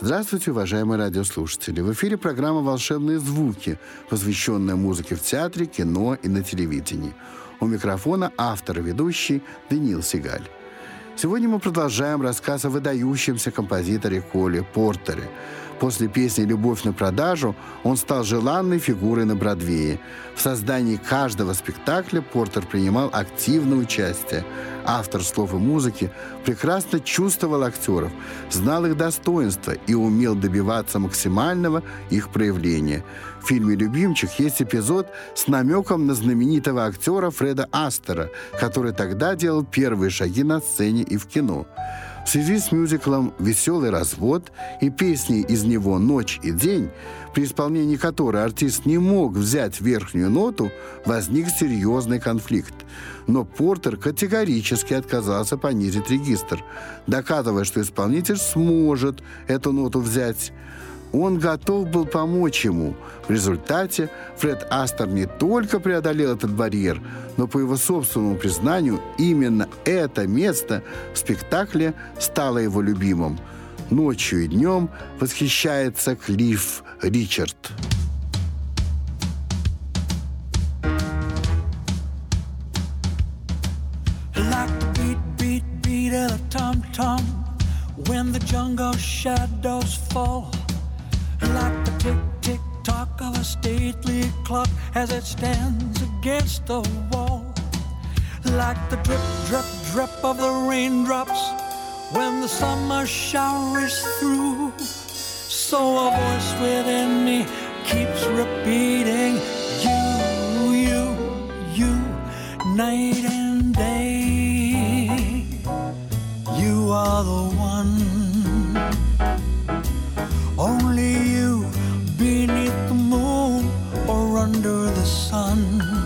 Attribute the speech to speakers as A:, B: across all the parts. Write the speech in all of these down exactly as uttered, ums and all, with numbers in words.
A: Здравствуйте, уважаемые радиослушатели! В эфире программа «Волшебные звуки», посвященная музыке в театре, кино и на телевидении. У микрофона автор и ведущий Даниил Сигаль. Сегодня мы продолжаем рассказ о выдающемся композиторе Коле Портере. После песни «Любовь на продажу» он стал желанной фигурой на Бродвее. В создании каждого спектакля Портер принимал активное участие. Автор слов и музыки прекрасно чувствовал актеров, знал их достоинства и умел добиваться максимального их проявления. В фильме «Любимчик» есть эпизод с намеком на знаменитого актера Фреда Астера, который тогда делал первые шаги на сцене и в кино. В связи с мюзиклом «Веселый развод» и песней из него «Ночь и день», при исполнении которой артист не мог взять верхнюю ноту, возник серьезный конфликт. Но Портер категорически отказался понизить регистр, доказывая, что исполнитель сможет эту ноту взять. Он готов был помочь ему. В результате Фред Астер не только преодолел этот барьер, но, по его собственному признанию, именно это место в спектакле стало его любимым. Ночью и днем восхищается Клифф Ричард.
B: When the jungle shadows fall, like the tick-tick-tock of a stately clock as it stands against the wall, like the drip-drip-drip of the raindrops when the summer shower is through. So a voice within me keeps repeating, you, you, you, night and day. You are the one, only you, beneath the moon or under the sun.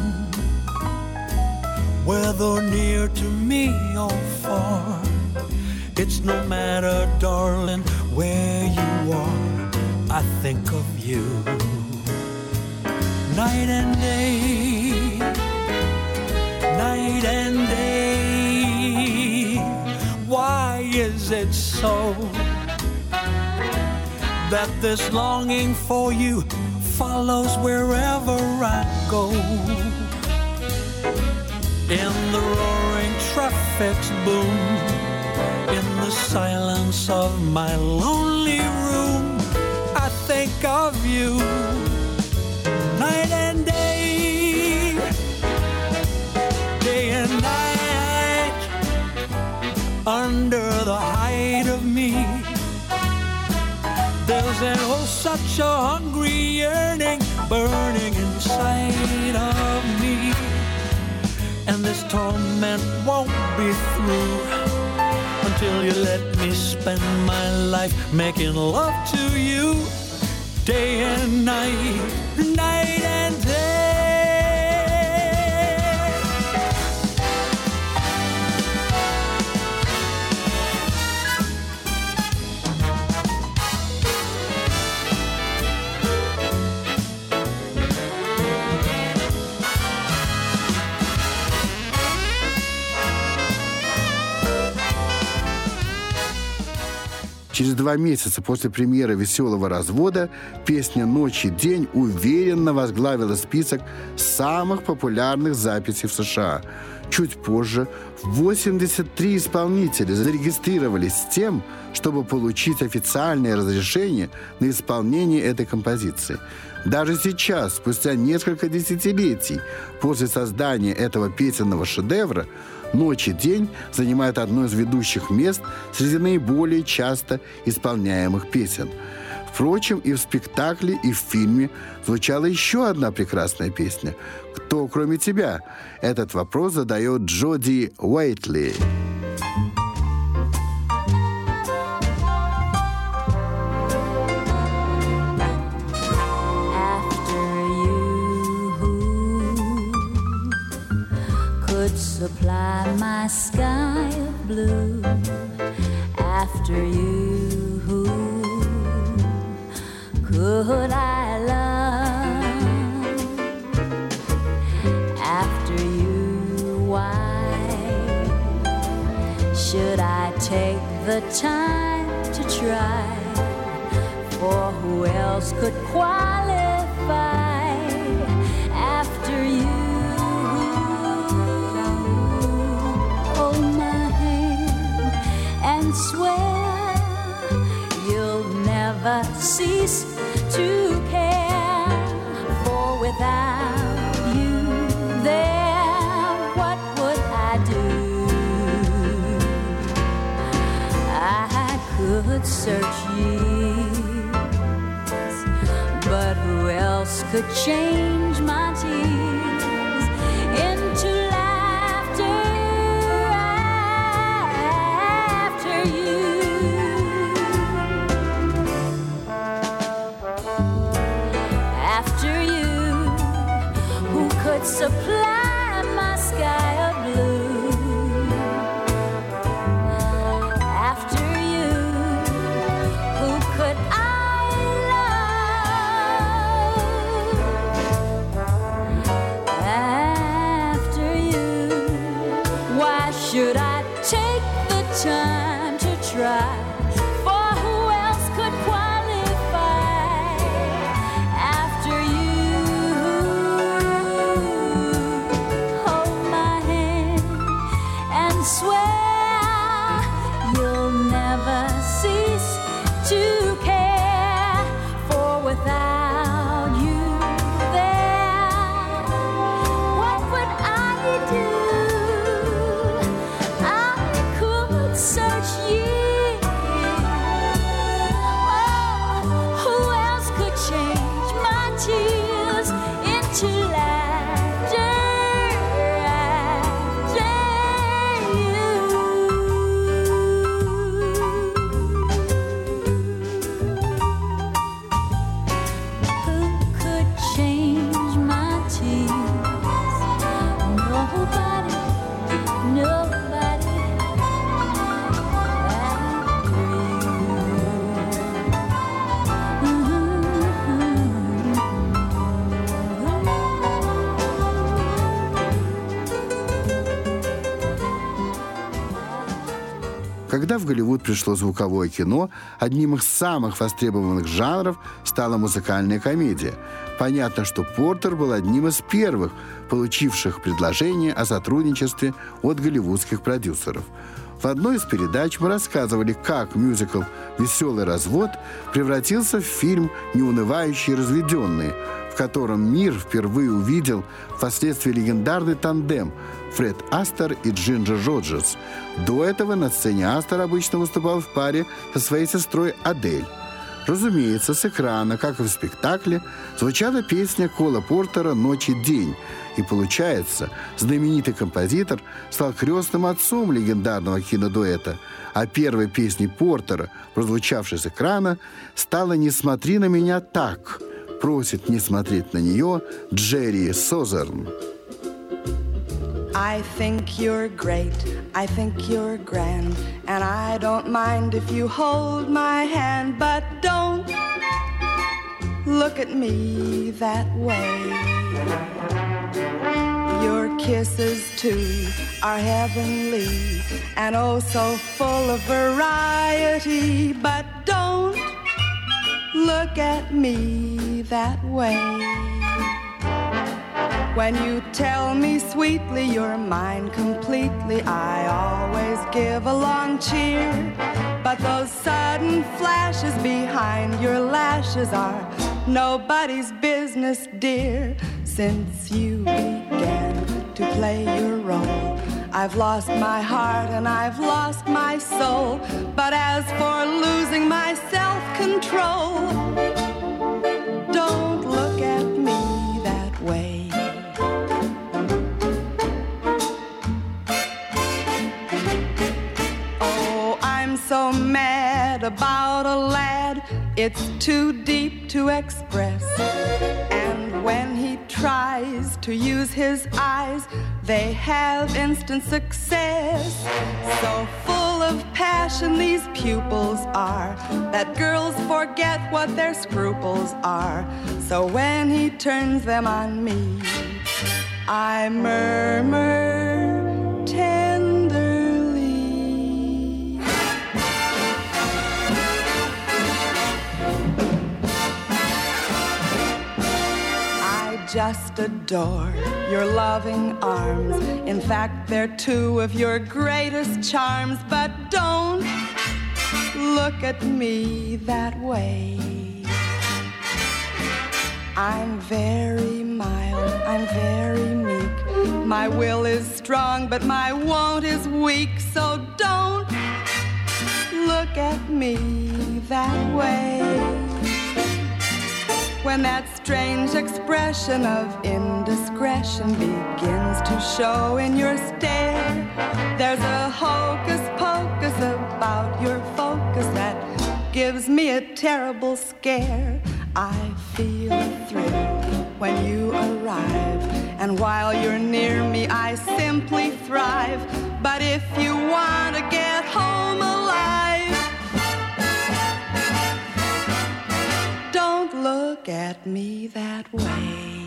B: Whether near to me or far, it's no matter, darling, where you are, I think of you. Night and day, night and day. Why is it so that this longing for you follows wherever I go? In the roaring traffic's boom, in the silence of my lonely room, I think of you night and day, day and night. Under the height of me, there's an oh such a hungry yearning burning inside of me, and this torment won't be through until you let me spend my life making love to you, day and night, night and day.
A: Через два месяца после премьеры «Веселого развода» песня «Ночь и день» уверенно возглавила список самых популярных записей в США. Чуть позже восемьдесят три исполнителя зарегистрировались с тем, чтобы получить официальное разрешение на исполнение этой композиции. Даже сейчас, спустя несколько десятилетий после создания этого песенного шедевра, «Ночь и день» занимает одно из ведущих мест среди наиболее часто исполняемых песен. Впрочем, и в спектакле, и в фильме звучала еще одна прекрасная песня «Кто, кроме тебя?». Этот вопрос задает Джоди Уэйтли.
C: Supply my sky of blue after you. Who could I love after you? Why should I take the time to try for who else could qualify after you? Hold my hand and swear you'll never cease to care, for without you there, what would I do? I could search years, but who else could change my tears into laughter after you? After you, who could supply my sky of blue? After you, who could I love? After you, why should I take the time to try? For who else could qualify after you? Hold my hand and swear you'll never cease to care, for without you there, what would I do? I could search years. Oh, who else could change my tears into laughter after you? Who could change my tears? Nobody, nobody after
A: Когда в Голливуд пришло звуковое кино, одним из самых востребованных жанров стала музыкальная комедия. Понятно, что Портер был одним из первых, получивших предложение о сотрудничестве от голливудских продюсеров. В одной из передач мы рассказывали, как мюзикл «Веселый развод» превратился в фильм «Неунывающие разведенные», в котором мир впервые увидел впоследствии легендарный тандем Фред Астер и Джинджер Роджерс. До этого на сцене Астер обычно выступал в паре со своей сестрой Адель. Разумеется, с экрана, как и в спектакле, звучала песня Кола Портера «Ночь и день». И получается, знаменитый композитор стал крестным отцом легендарного кинодуэта, а первой песней Портера, прозвучавшей с экрана, стала «Не смотри на меня так», просит не смотреть на нее Джерри Созерн.
D: I think you're great, I think you're grand, and I don't mind if you hold my hand, but don't look at me that way. Your kisses too are heavenly and oh so full of variety, but don't look at me that way. When you tell me sweetly you're mine completely, I always give a long cheer. But those sudden flashes behind your lashes are nobody's business, dear. Since you began to play your role, I've lost my heart and I've lost my soul. But as for losing my self-control, don't look at me that way. So mad about a lad, it's too deep to express. And when he tries to use his eyes, they have instant success. So full of passion these pupils are, that girls forget what their scruples are. So when he turns them on me, I murmur tenderly. just adore your loving arms. In fact, they're two of your greatest charms. But don't look at me that way. I'm very mild, I'm very meek. My will is strong, but my won't is weak. So don't look at me that way. When that strange expression of indiscretion begins to show in your stare, there's a hocus pocus about your focus that gives me a terrible scare. I feel a thrill when you arrive, and while you're near me I simply thrive. But if you want to get home alive, don't look at me that way.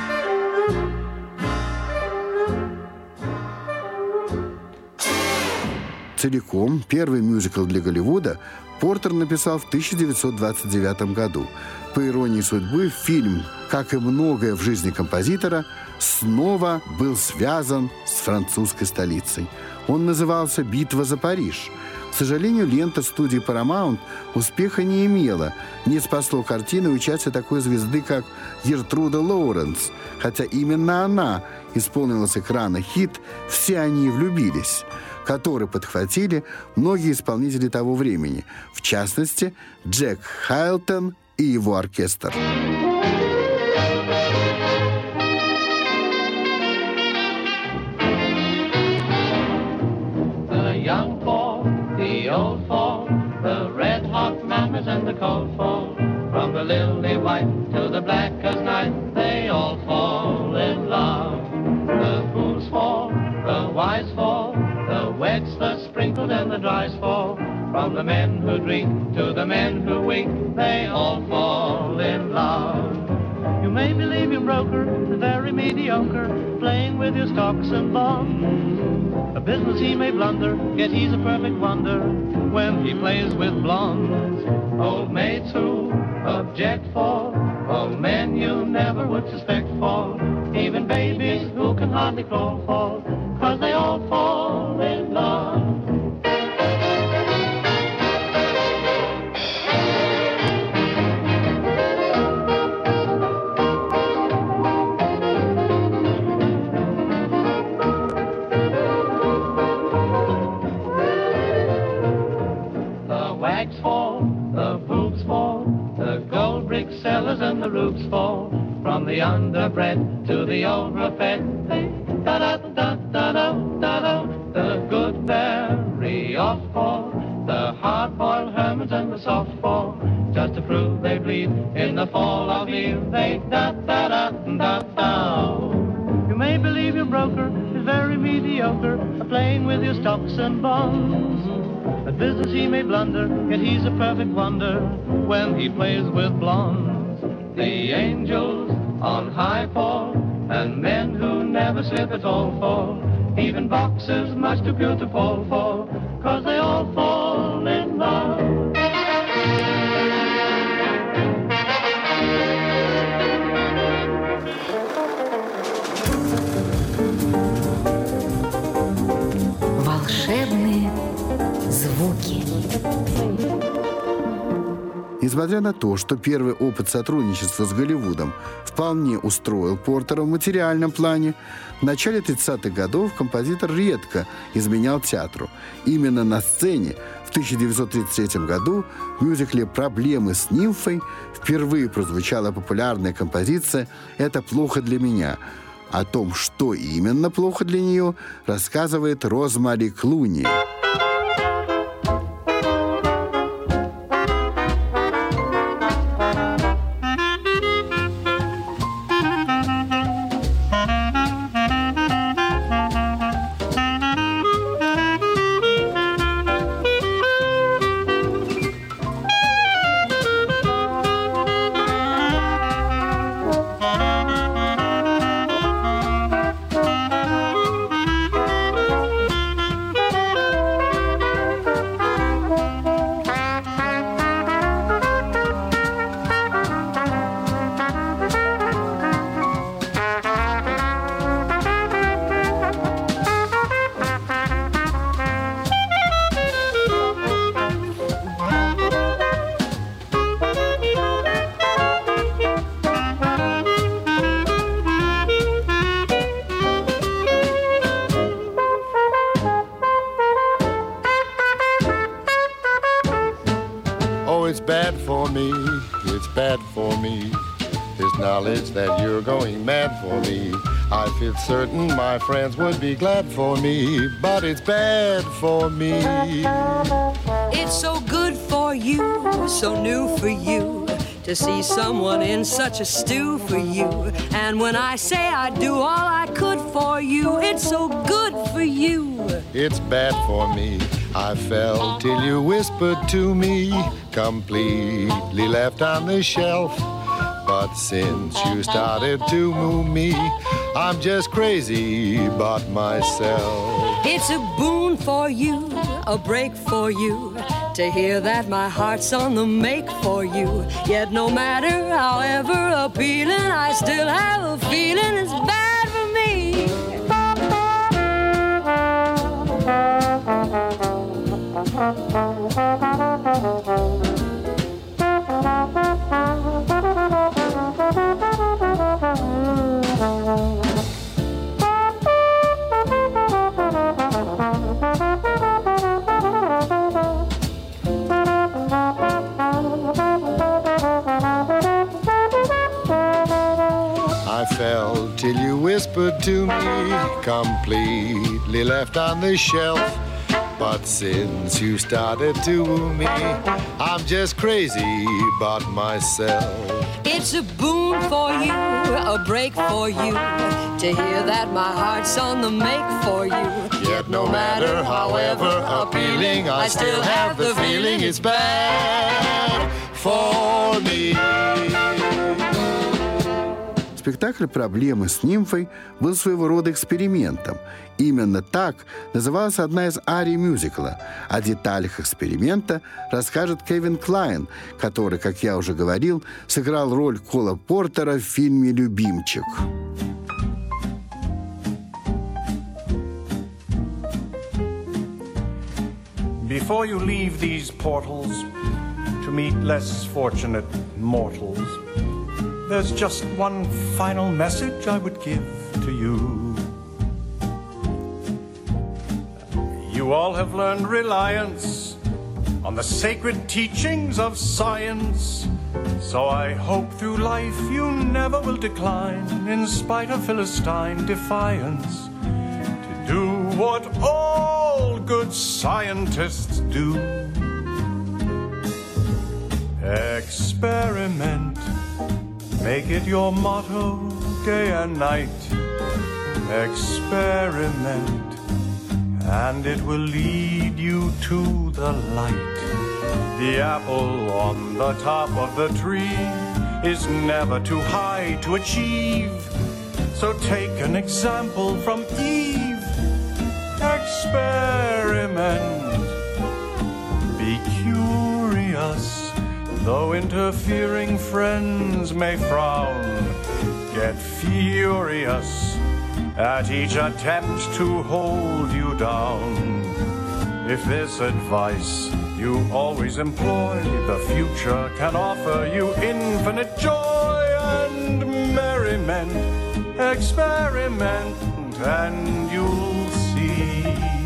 A: Целиком первый мюзикл для Голливуда Портер написал в тысяча девятьсот двадцать девятом году. По иронии судьбы, фильм, как и многое в жизни композитора, снова был связан с французской столицей. Он назывался «Битва за Париж». К сожалению, лента студии Paramount успеха не имела. Не спасло картины участие такой звезды, как Гертруда Лоуренс, хотя именно она исполнила с экрана хит «Все они влюбились», который подхватили многие исполнители того времени, в частности, Джек Хайлтон и его оркестр.
E: The young fall, the old fall, the red hot mamas and the cold fall, from the lily white to the black as night, they all fall in love. The fools fall, the wise fall, the wets, the sprinkled and the dries fall, from the men who drink to the men who wink, they all fall in love. You may believe your broker is very mediocre, playing with your stocks and bonds. A business he may blunder, yet he's a perfect wonder when he plays with blondes. Old maids who object fall, old men you never would suspect fall, even babies who can hardly crawl fall, 'cause they all fall in love. Fall, the boobs fall, the gold brick sellers and the roofs fall, from the underbred to the overfed, they da da da da da da da. The good very off fall, the hard-boiled hermits and the soft fall, just to prove they bleed in the fall of Eve, they da da da da da. You may believe your broker is very mediocre, playing with your stocks and bonds. At business he may blunder, yet he's a perfect wonder when he plays with blondes. The angels on high fall, and men who never slip at all fall, even boxers much too beautiful fall, 'cause they all fall in love.
C: Волшебные звуки.
A: Несмотря на то, что первый опыт сотрудничества с Голливудом вполне устроил Портера в материальном плане, в начале тридцатых годов композитор редко изменял театру. Именно на сцене в тысяча девятьсот тридцать третьем году в мюзикле «Проблемы с нимфой» впервые прозвучала популярная композиция «Это плохо для меня». О том, что именно плохо для нее, рассказывает Розмари Клуни.
F: bad for me. This knowledge that you're going mad for me. I feel certain my friends would be glad for me, but it's bad for me.
G: It's so good for you, so new for you, to see someone in such a stew for you. And when I say I'd do all I could for you, it's so good for you.
F: It's bad for me. I fell till you whispered to me, completely left on the shelf. But since you started to move me, I'm just crazy about myself.
G: It's a boon for you, a break for you, to hear that my heart's on the make for you. Yet no matter however appealing, I still have a feeling it's bad for me.
F: I fell till you whispered to me, completely left on the shelf. But since you started to woo me, I'm just crazy about myself.
G: It's a boon for you, a break for you, to hear that my heart's on the make for you.
F: Yet no matter however appealing, I still have the feeling it's bad for me.
A: Спектакль «Проблемы с нимфой» был своего рода экспериментом. Именно так называлась одна из арий мюзикла. О деталях эксперимента расскажет Кевин Клайн, который, как я уже говорил, сыграл роль Кола Портера в фильме «Любимчик».
H: Before you leave these portals to meet less fortunate mortals, there's just one final message I would give to you. You all have learned reliance on the sacred teachings of science, so I hope through life you never will decline, in spite of Philistine defiance, to do what all good scientists do. Experiment. Make it your motto day and night. Experiment, and it will lead you to the light. The apple on the top of the tree is never too high to achieve. So take an example from Eve. Experiment. Be curious. Though interfering friends may frown, get furious at each attempt to hold you down. If this advice you always employ, the future can offer you infinite joy and merriment. Experiment and you'll see.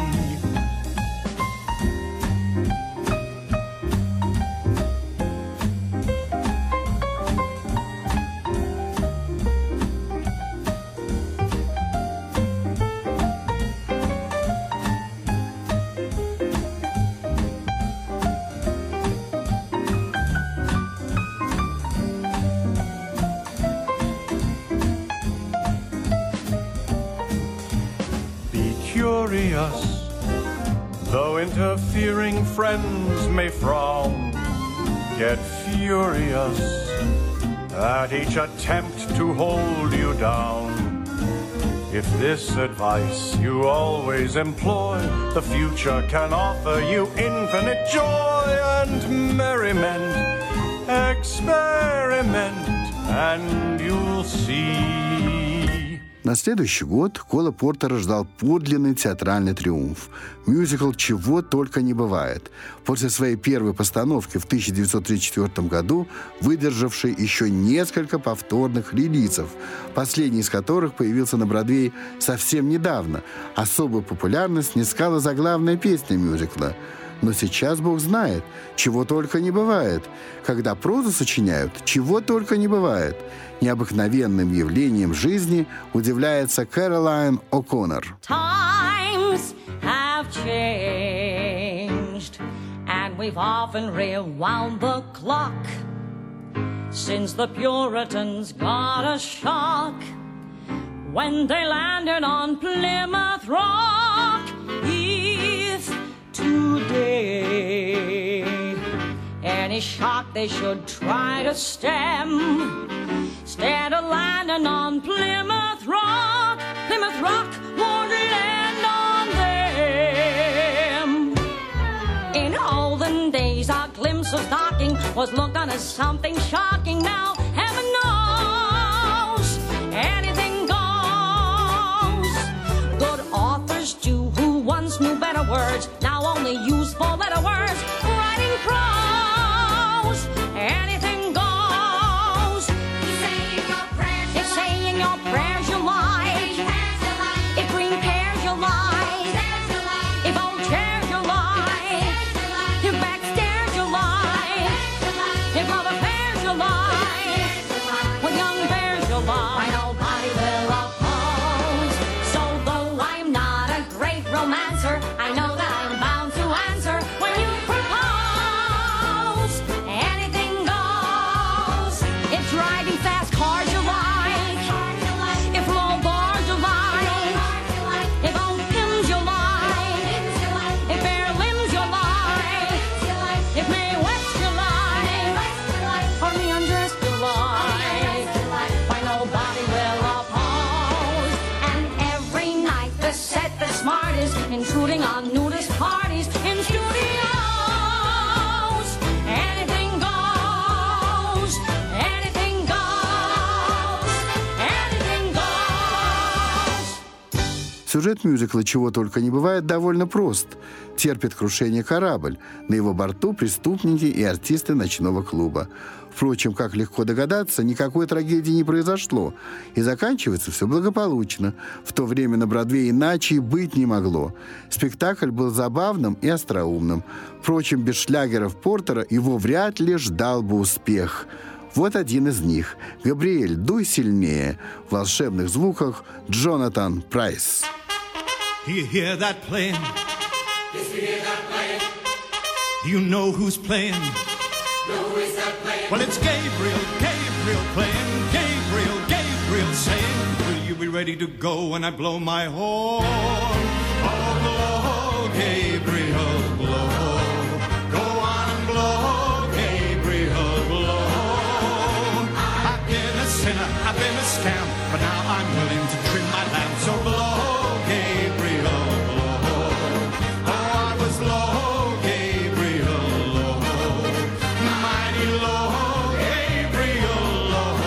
H: Curious, though interfering friends may frown, get furious at each attempt to hold you down. If this advice you always employ, the future can offer you infinite joy and merriment. Experiment and you'll see.
A: На следующий год Кола Портера ждал подлинный театральный триумф. Мюзикл «Чего только не бывает». После своей первой постановки в тысяча девятьсот тридцать четвёртом году, выдержавший еще несколько повторных релизов, последний из которых появился на Бродвее совсем недавно, особую популярность снискала заглавная песня мюзикла Но сейчас Бог знает, чего только не бывает. Когда прозу сочиняют, чего только не бывает. Необыкновенным явлением жизни удивляется Кэролайн О'Коннор.
I: Times have changed, and we've often rewound the clock since the Puritans got a shock when they landed on Plymouth Rock. If today any shock they should try to stem, instead of landing on Plymouth Rock, Plymouth Rock won't land on them. In olden days, our glimpse of docking was looked on as something shocking. Now, heaven knows, anything goes. Good authors, too, who once knew better words, now only use four-letter words. Writing prose, anything goes. If saying your prayers you like, if green pears you like, if old chairs you like, if backstairs you like, if love affairs you like, with young bears you like, nobody will oppose. So though I'm not a great romancer, I know that I'm bound to answer when you propose. Anything goes. If driving fast cars you like, if low bars you like, if old hymns you like, if bare limbs you like, if Mae West you like, or me undressed you like, why nobody will oppose. And every night the set the smartest, intruding on nudist parties in studios. Anything goes, anything goes, anything goes.
A: Сюжет мюзикла «Чего только не бывает» довольно прост. Терпит крушение корабль. На его борту преступники и артисты ночного клуба. Впрочем, как легко догадаться, никакой трагедии не произошло. И заканчивается все благополучно. В то время на Бродвее иначе и быть не могло. Спектакль был забавным и остроумным. Впрочем, без шлягеров Портера его вряд ли ждал бы успех. Вот один из них. «Габриэль, дуй сильнее». В волшебных звуках Джонатан Прайс.
B: Do you hear that playing? Yes, we hear that playing. Do you know who's playing? No, who is that playing? Well, it's Gabriel, Gabriel playing. Gabriel, Gabriel saying, will you be ready to go when I blow my horn? Oh, blow, Gabriel, blow. Go on and blow, Gabriel, blow. I've been a sinner, I've been a scam, but now I'm willing to trim my lamp. So blow, Gabriel, blow. Oh, I was low, Gabriel, low. Mighty low, Gabriel, low.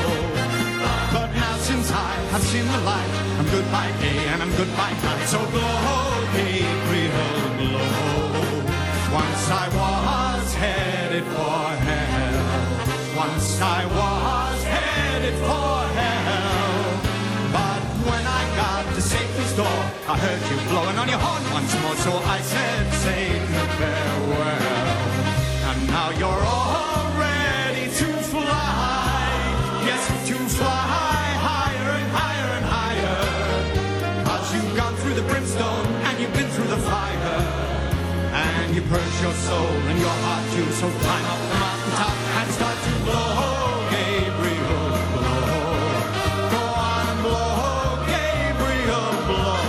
B: But now since I have seen the light, I'm good by day and I'm good by night. So blow, Gabriel, blow. Once I was headed for hell. Once I was headed for hell. But when I got to Satan's door, I heard you blowing on your horn once more. So I said, Satan, farewell. And now you're all ready to fly. Yes, to fly higher and higher and higher. 'Cause you've gone through the brimstone and you've been through the fire. And you purge your soul and your heart too. So climb up the mountaintop and start to blow, Gabriel, blow. Go on and blow, Gabriel, blow.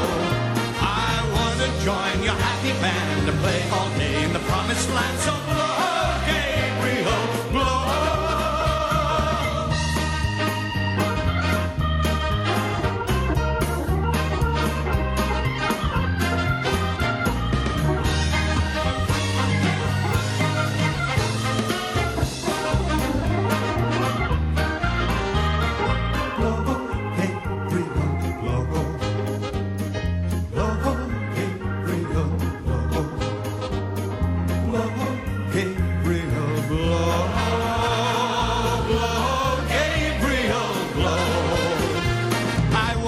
B: I want to join your happy band and play all day in the promised land. So blow, Gabriel, blow.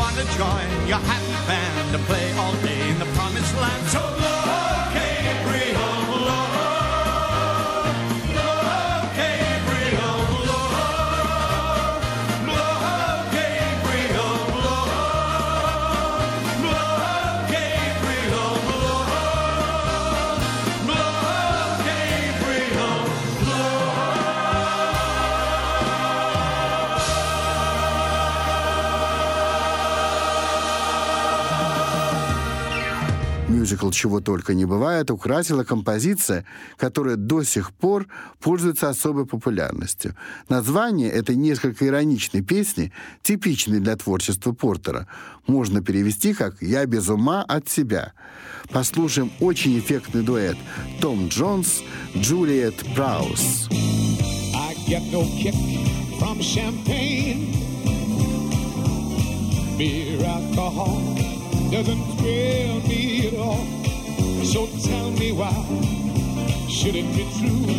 B: Join your happy band to play all day in the promised land. So blow, Gabriel.
A: Мюзикл «Чего только не бывает» украсила композиция, которая до сих пор пользуется особой популярностью. Название этой несколько ироничной песни, типичной для творчества Портера, можно перевести как «Я без ума от тебя». Послушаем очень эффектный дуэт Том Джонс, Джулиет Праус.
J: I get no kick from champagne. Beer, alcohol doesn't thrill me at all. So tell me why should it be true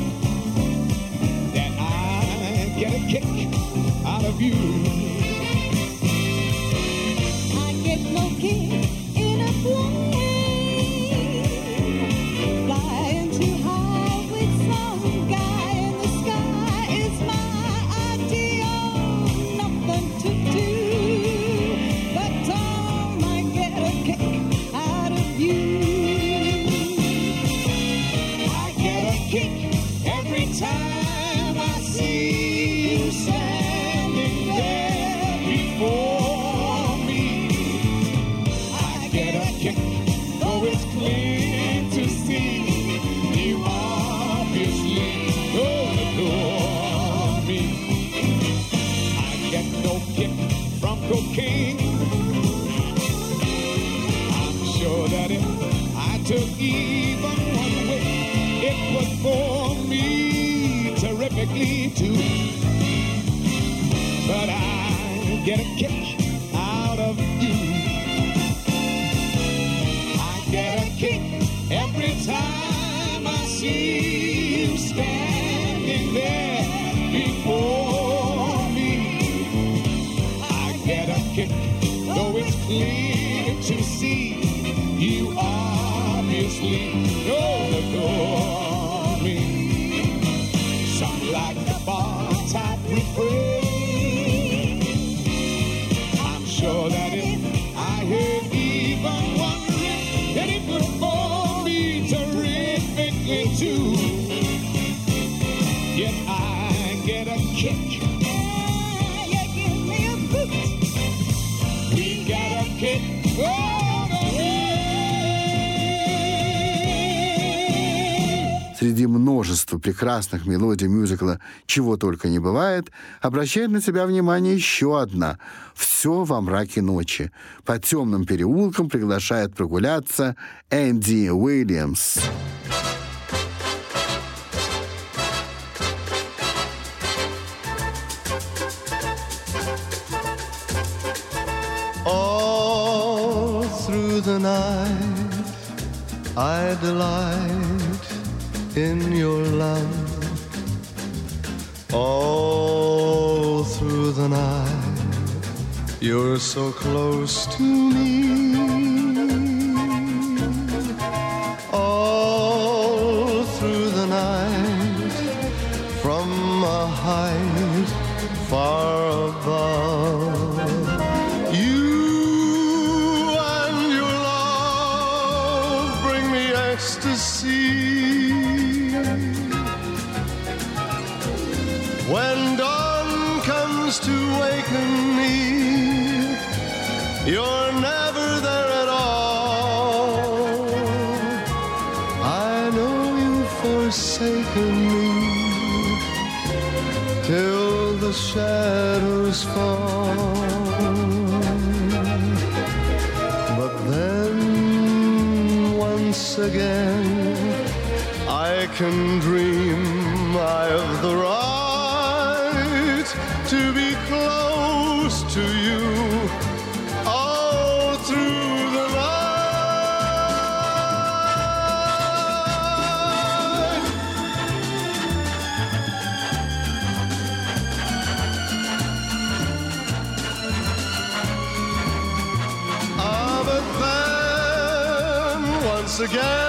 J: that I get a kick out of you?
K: I get no kick in a plane, flying too high with some guy in the sky is my idea, nothing to do. But Tom, I get a kick out of you.
J: I get a kick every time I see you standing there before me. I get a kick, though it's clear to see you obviously don't adore me. I get no kick from cocaine. I'm sure that if I took even one whiff, it would bore me terrifically too. But I get a kick out of you. I get a kick every time I see you standing there before me. I get a kick, though it's clear to see you obviously don't adore me. Some like the bar type refrain. I'm sure that if I heard even one riff, then it would bore me terrifically too. Yet I get a kick.
K: You give me a boot.
J: We got a kick over here.
A: Среди множества прекрасных мелодий мюзикла «Чего только не бывает» обращает на себя внимание еще одна «Все во мраке ночи». По темным переулкам приглашает прогуляться Энди Уильямс.
F: All through the night I delight in your love. All through the night you're so close to me. All through the night from a height far above, ecstasy. When dawn comes to waken me, you're never there at all. I know you've forsaken me till the shadows fall. But then once again I can dream I've the right to be close to you all through the night. Ah, but then once again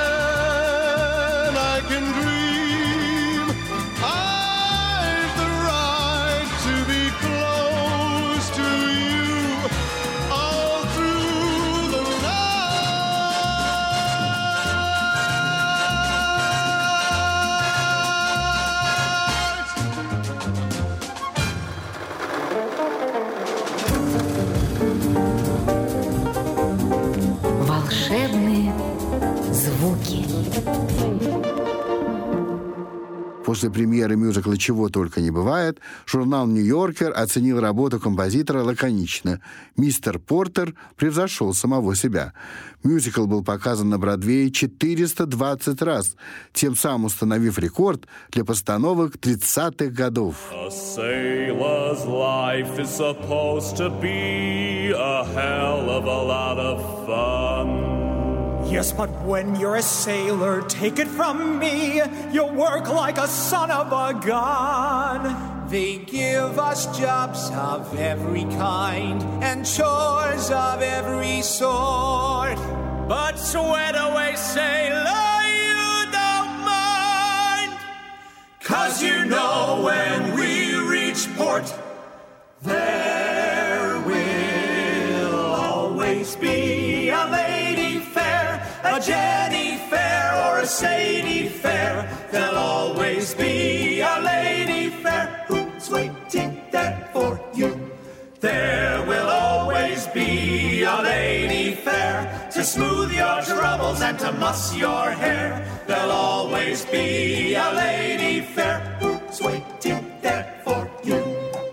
L: волшебные
A: После премьеры мюзикла «Чего только не бывает» журнал «Нью-Йоркер» оценил работу композитора лаконично. Мистер Портер превзошел самого себя. Мюзикл был показан на Бродвее четыреста двадцать раз, тем самым установив рекорд для постановок тридцатых годов.
L: A sailor's life is supposed to be a hell of a lot of fun.
B: Yes, but when you're a sailor, take it from me, you work like a son of a gun. They give us jobs of every kind and chores of every sort.
L: But sweat away, sailor, you don't mind.
B: 'Cause you know when we reach port, there will always be a lady fair, a Jenny fair or a Sadie fair. There'll always be a lady fair who's waiting there for you. There will always be a lady fair to smooth your troubles and to muss your hair. There'll always be a lady fair who's waiting there for you.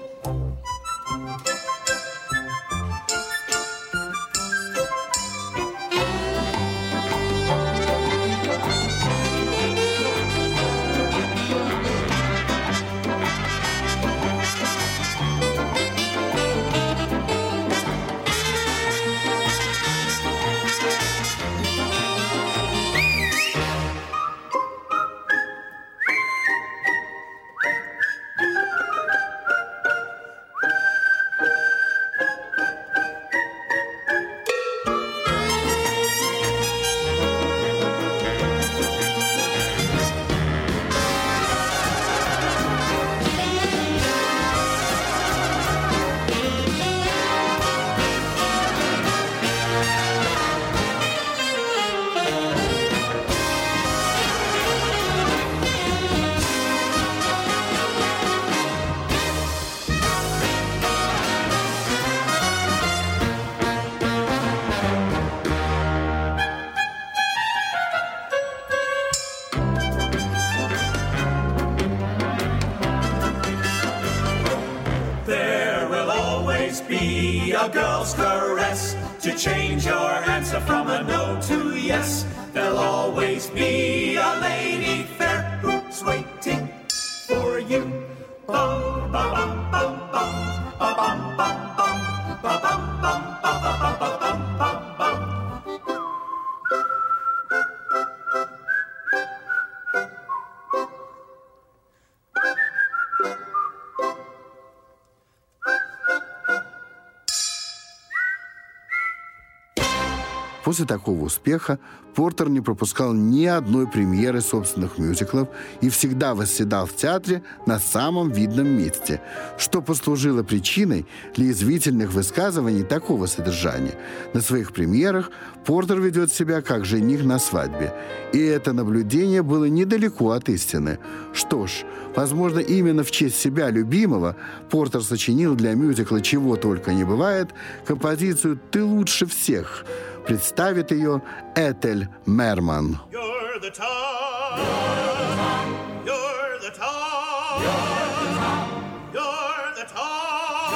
B: A girl's caress to change your answer from a no to yes. There'll always be a lady fair who's waiting for you. Bum, ba, bum, bum, bum, ba, bum, bum, bum, ba, bum, bum, ba, ba, ba, ba, bum, bum, bum.
A: После такого успеха Портер не пропускал ни одной премьеры собственных мюзиклов и всегда восседал в театре на самом видном месте, что послужило причиной для язвительных высказываний такого содержания. На своих премьерах Портер ведет себя как жених на свадьбе, и это наблюдение было недалеко от истины. Что ж, возможно, именно в честь себя любимого Портер сочинил для мюзикла «Чего только не бывает» композицию «Ты лучше всех». Представит ее Этель Мерман.
L: You're the top. You're the top. You're the top.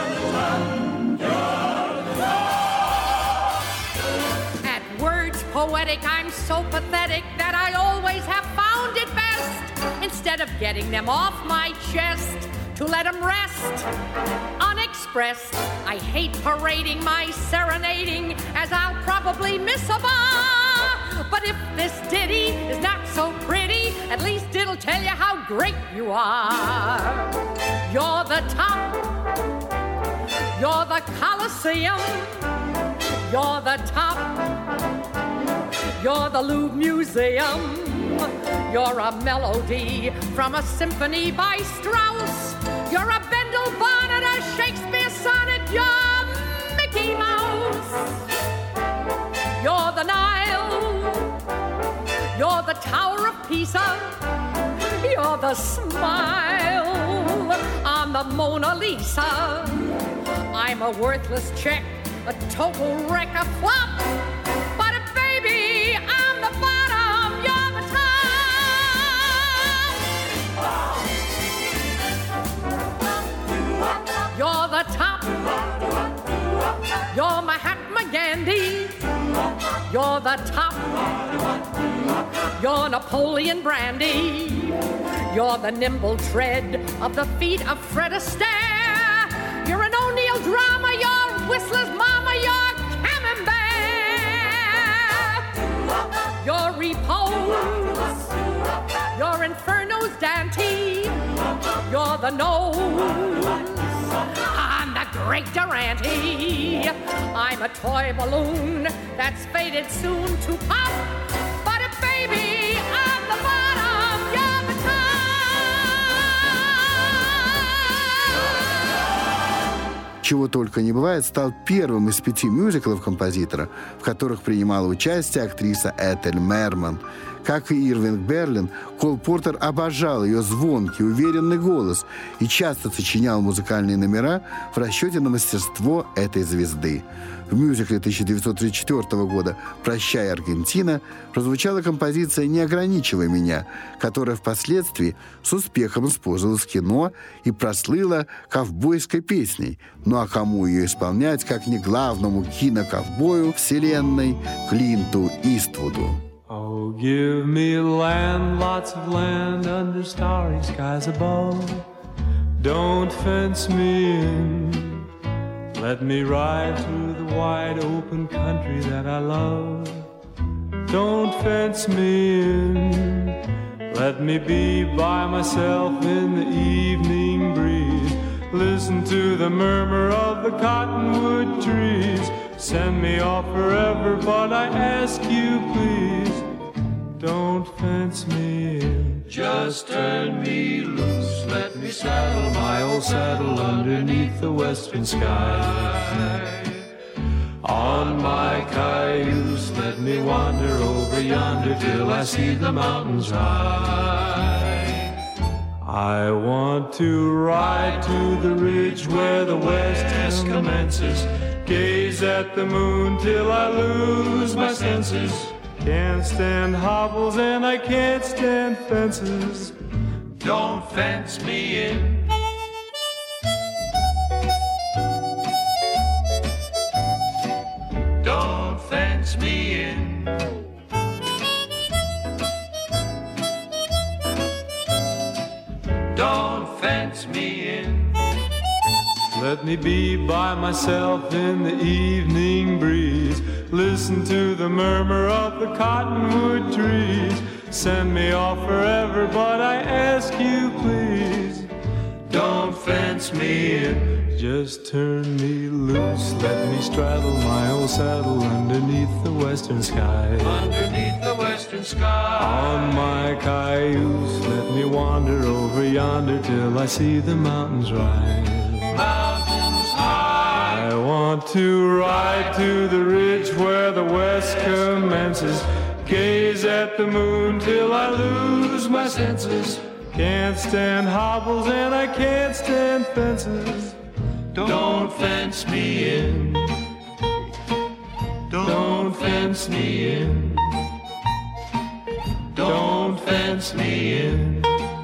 M: At words poetic, I'm so pathetic that I always have found it best, instead of getting them off my chest, to let them rest unexpressed. I hate parading my serenading, as I'll probably miss a bar. But if this ditty is not so pretty, at least it'll tell you how great you are. You're the top. You're the Colosseum. You're the top. You're the Louvre Museum. You're a melody from a symphony by Strauss. You're a Bendel Bonnet, a Shakespeare sonnet. You're Mickey Mouse. You're the Nile. You're the Tower of Pisa. You're the smile on the Mona Lisa. I'm a worthless check, a total wreck, a flop. But baby, I'm the bottom, you're the top. Randy. You're the top. You're Napoleon Brandy. You're the nimble tread of the feet of Fred Astaire. You're an O'Neill drama. You're Whistler's mama. You're Camembert. You're Repose. You're Inferno's Dante. You're the nose. I'm the great Durante. I'm a toy balloon that's faded soon to pop. But a baby on the bottom, you're the top.
A: «Чего только не бывает» стал первым из пяти мюзиклов композитора, в которых принимала участие актриса Этель Мерман. Как и Ирвинг Берлин, Кол Портер обожал ее звонкий, уверенный голос и часто сочинял музыкальные номера в расчете на мастерство этой звезды. В мюзикле тысяча девятьсот тридцать четвёртого года «Прощай, Аргентина» прозвучала композиция «Не ограничивай меня», которая впоследствии с успехом использовалась в кино и прослыла ковбойской песней. Ну а кому ее исполнять, как не главному киноковбою вселенной Клинту Иствуду?
B: Oh, give me land, lots of land under starry skies above. Don't fence me in. Let me ride through the wide open country that I love. Don't fence me in. Let me be by myself in the evening breeze. Listen to the murmur of the cottonwood trees. Send me off forever, but I ask you please, don't fence me in.
N: Just turn me loose, let me saddle my old saddle underneath the western sky. On my cayuse, let me wander over yonder till I see the mountains high.
B: I want to ride to the ridge where the west commences. Gaze at the moon till I lose my senses. Can't stand hobbles and I can't stand fences.
N: Don't fence me in. Don't fence me in. Don't fence me in.
B: Let me be by myself in the evening breeze. Listen to the murmur of the cottonwood trees. Send me off forever, but I ask you please,
N: don't fence me in.
B: Just turn me loose, let me straddle my old saddle underneath the western sky.
N: Underneath the western sky.
B: On my cayuse, let me wander over yonder till I see the mountains rise.
N: Mountains high.
B: I want to ride to the ridge where the west commences. Gaze at the moon till I lose my senses. Can't stand hobbles and I can't stand fences.
N: Don't, Don't fence me in. Don't, Don't fence me in. Don't fence me in.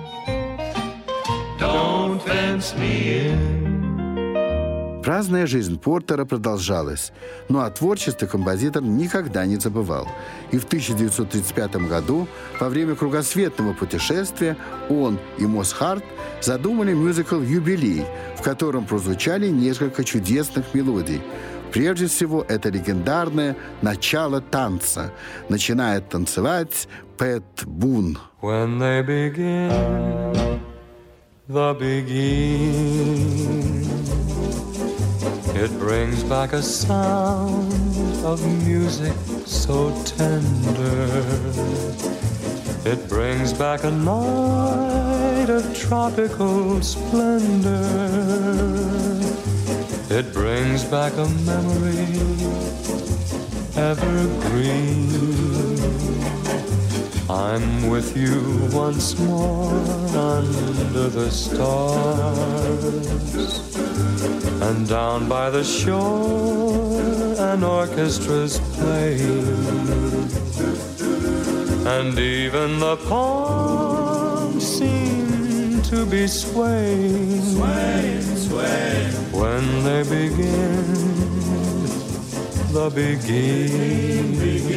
N: Don't fence me in.
A: Праздная жизнь Портера продолжалась, но о творчестве композитор никогда не забывал. И в тысяча девятьсот тридцать пятом году, во время кругосветного путешествия, он и Мосс Харт задумали мюзикл «Юбилей», в котором прозвучали несколько чудесных мелодий. Прежде всего, это легендарное «Начало танца». Начинает танцевать Пэт Бун.
B: When they begin, the begin, it brings back a sound of music so tender. It brings back a night of tropical splendor. It brings back a memory evergreen. I'm with you once more under the stars. And down by the shore an orchestra's playing. And even the palms seem to be swaying,
N: swaying, swaying.
B: When they begin
N: the beginning.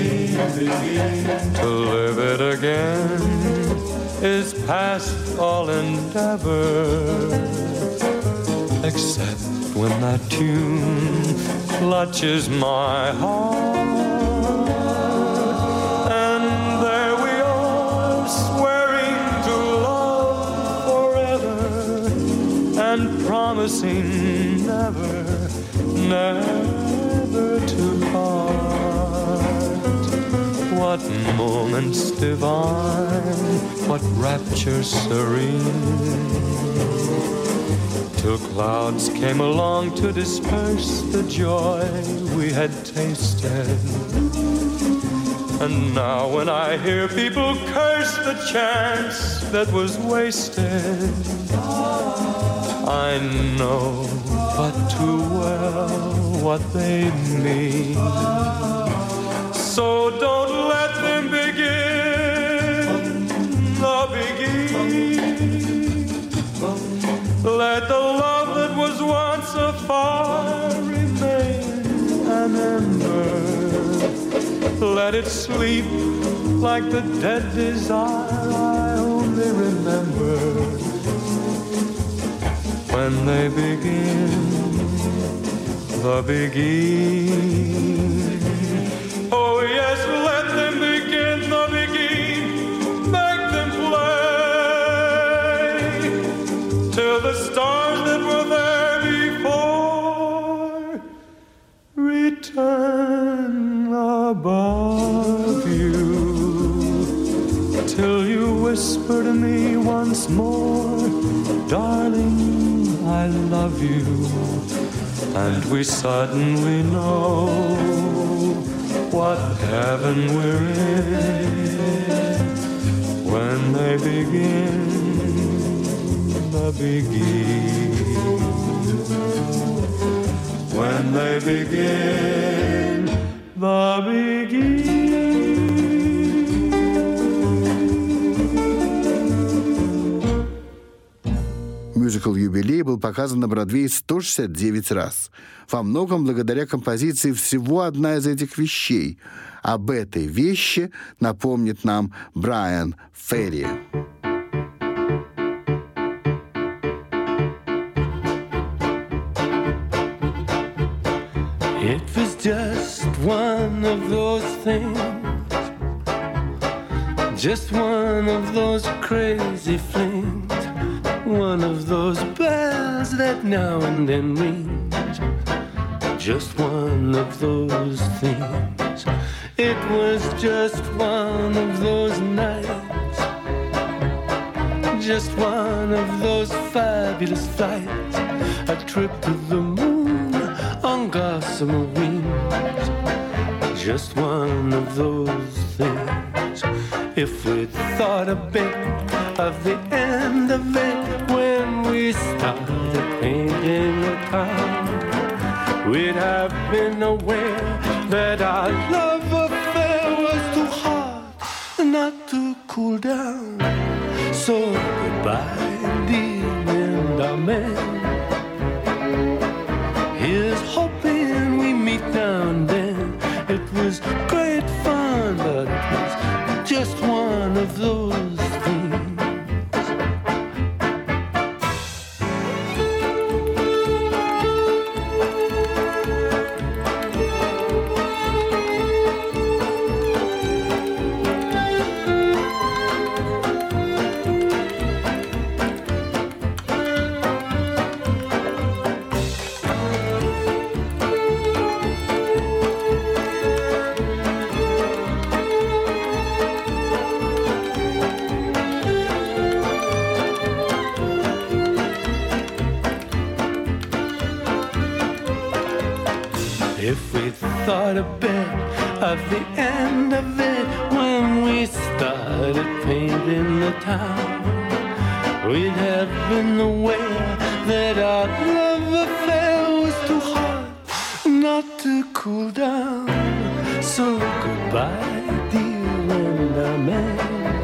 N: To live it again is past all endeavor, except when that tune clutches my heart. And there we are, swearing to love forever and promising never, never to part. What moments divine, what rapture serene. Till clouds came along to disperse the joy we had tasted. And now when I hear people curse the chance that was wasted, I know but too well what they mean. So don't let them begin the beginning. Let the love that was once a fire remain an ember. Let it sleep like the dead desire I only remember when they begin the begin. Oh yes, let them begin the begin. Make them play till the stars that were there before return above you, till you whisper to me once more, darling, I love you. And we suddenly know what heaven we're in when they begin the begin. When they begin the begin.
A: Мюзикл «Юбилей» был показан на Бродвее сто шестьдесят девять раз. Во многом благодаря композиции всего одна из этих вещей. Об этой вещи напомнит нам Брайан Ферри.
N: It was just one of those things, just one of those crazy flings, one of those bells that now and then rings, just one of those things. It was just one of those nights, just one of those fabulous flights, a trip to the moon on gossamer wings, just one of those things. If we'd thought a bit of the end of it when we started painting the town, we'd have been aware that our love affair was too hot not to cool down. So goodbye, dear, and amen. Here's hoping we meet now and then. It was great fun, but it was just one of those things. If we thought a bit of the end of it when we started painting the town, we'd have been aware that our love affair was too hot not to cool down. So goodbye, dear, and amen.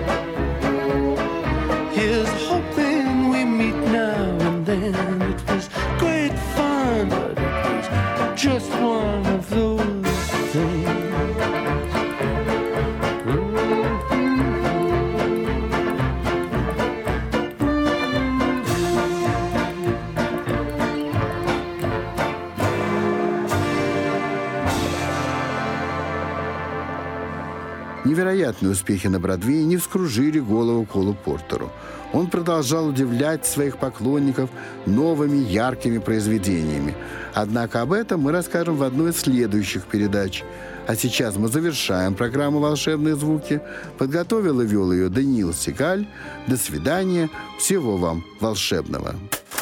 N: Here's hoping we meet now and then. It was great fun, but it was just one of those
A: Невероятные успехи на Бродвее не вскружили голову Колу Портеру. Он продолжал удивлять своих поклонников новыми яркими произведениями. Однако об этом мы расскажем в одной из следующих передач. А сейчас мы завершаем программу «Волшебные звуки». Подготовил и вел ее Даниил Сигаль. До свидания. Всего вам волшебного.